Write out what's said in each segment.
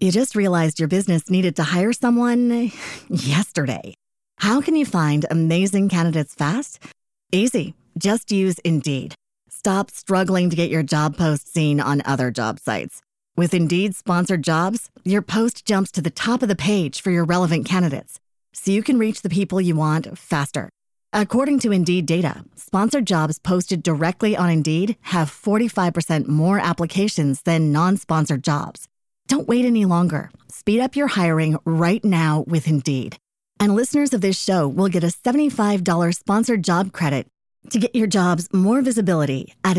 You just realized your business needed to hire someone yesterday. How can you find amazing candidates fast? Easy. Just use Indeed. Stop struggling to get your job post seen on other job sites. With Indeed sponsored jobs, your post jumps to the top of the page for your relevant candidates, so you can reach the people you want faster. According to Indeed data, sponsored jobs posted directly on Indeed have 45% more applications than non-sponsored jobs. Don't wait any longer. Speed up your hiring right now with Indeed. And listeners of this show will get a $75 sponsored job credit to get your jobs more visibility at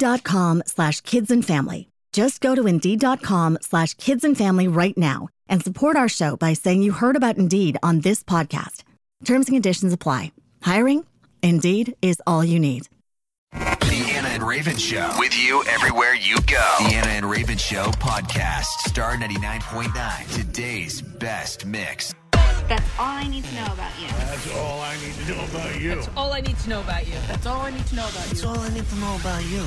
Indeed.com/kidsandfamily. Just go to Indeed.com/kidsandfamily right now and support our show by saying you heard about Indeed on this podcast. Terms and conditions apply. Hiring? Indeed is all you need. The Anna and Raven Show. With you everywhere you go. The Anna and Raven Show podcast. Star 99.9. Today's best mix. That's all I need to know about you. That's all I need to know about you. That's all I need to know about you. That's all I need to know about you. That's all I need to know about you.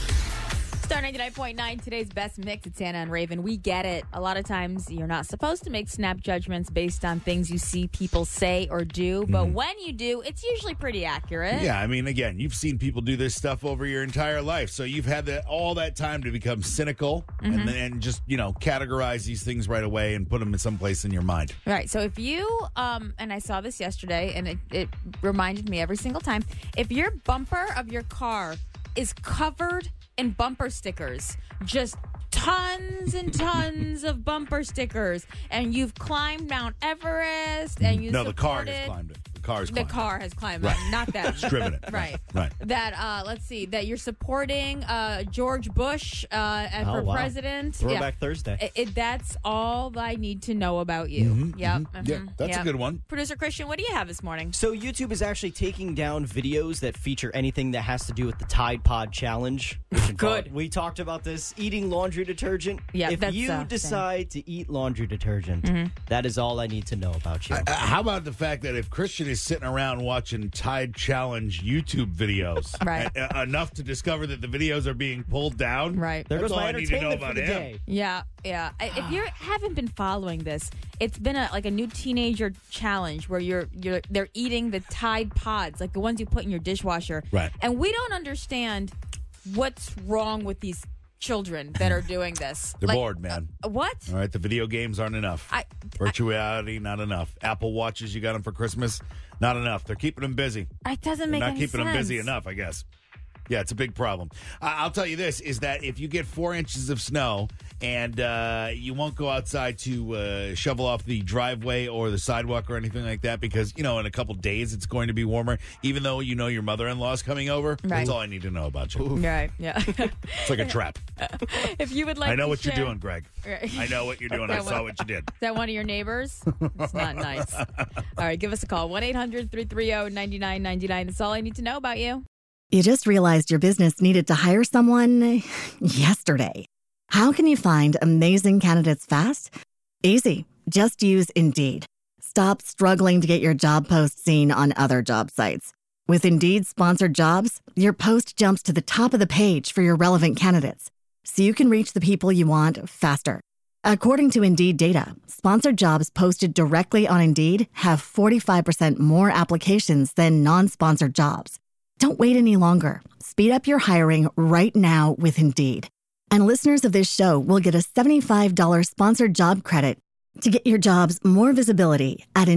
Star 99.9, today's best mix. It's Anna and Raven. We get it. A lot of times you're not supposed to make snap judgments based on things you see people say or do. But when you do, it's usually pretty accurate. Yeah, I mean, again, you've seen people do this stuff over your entire life. So you've had all that time to become cynical and then just, categorize these things right away and put them in some place in your mind. Right. So if you, and I saw this yesterday, and it reminded me every single time, if your bumper of your car is covered in bumper stickers, just tons and tons of bumper stickers, and you've climbed Mount Everest, and you the car has climbed it. The car has climbed it, not them. It's driven it. Right. Right. That, let's see, that you're supporting George Bush for president. Throwback Thursday. That's all I need to know about you. Yeah, that's a good one. Producer Christian, what do you have this morning? So YouTube is actually taking down videos that feature anything that has to do with the Tide Pod Challenge. Good. We talked about this, eating laundry detergent. Yeah, if you decide to eat laundry detergent, that is all I need to know about you. How about the fact that if Christian is sitting around watching Tide Challenge YouTube videos, right, enough to discover that the videos are being pulled down, right? There That's goes all my I need to know entertainment about for the him. day. Yeah. If you haven't been following this, it's been a new teenager challenge where they're eating the Tide Pods, like the ones you put in your dishwasher, right? And we don't understand what's wrong with these children that are doing this. They're bored, man. What? All right, the video games aren't enough. Virtual reality, not enough. Apple Watches, you got them for Christmas, not enough. They're keeping them busy. It doesn't make any sense. Not keeping them busy enough, I guess. Yeah, it's a big problem. I'll tell you this, is that if you get 4 inches of snow and you won't go outside to shovel off the driveway or the sidewalk or anything like that because, in a couple days it's going to be warmer, even though your mother-in-law is coming over, right. That's all I need to know about you. Right, yeah. It's like a trap. If you would like I know to what share... you're doing, Greg. Right. I know what you're doing. I saw what you did. Is that one of your neighbors? It's not nice. All right, give us a call. 1-800-330-9999. That's all I need to know about you. You just realized your business needed to hire someone yesterday. How can you find amazing candidates fast? Easy. Just use Indeed. Stop struggling to get your job post seen on other job sites. With Indeed sponsored jobs, your post jumps to the top of the page for your relevant candidates, so you can reach the people you want faster. According to Indeed data, sponsored jobs posted directly on Indeed have 45% more applications than non-sponsored jobs. Don't wait any longer. Speed up your hiring right now with Indeed. And listeners of this show will get a $75 sponsored job credit to get your jobs more visibility at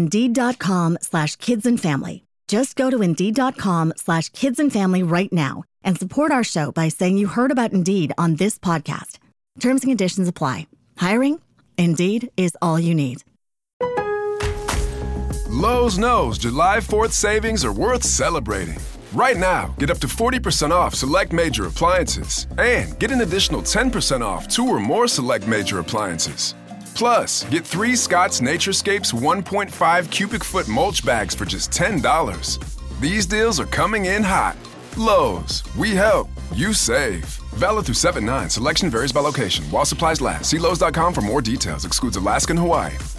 Indeed.com/kidsandfamily. Just go to Indeed.com/kidsandfamily right now and support our show by saying you heard about Indeed on this podcast. Terms and conditions apply. Hiring? Indeed is all you need. Lowe's knows July 4th savings are worth celebrating. Right now, get up to 40% off select major appliances and get an additional 10% off 2 or more select major appliances. Plus, get 3 Scott's Naturescapes 1.5 cubic foot mulch bags for just $10. These deals are coming in hot. Lowe's, we help, you save. Valid through 7/9. Selection varies by location. While supplies last. See Lowe's.com for more details. Excludes Alaska and Hawaii.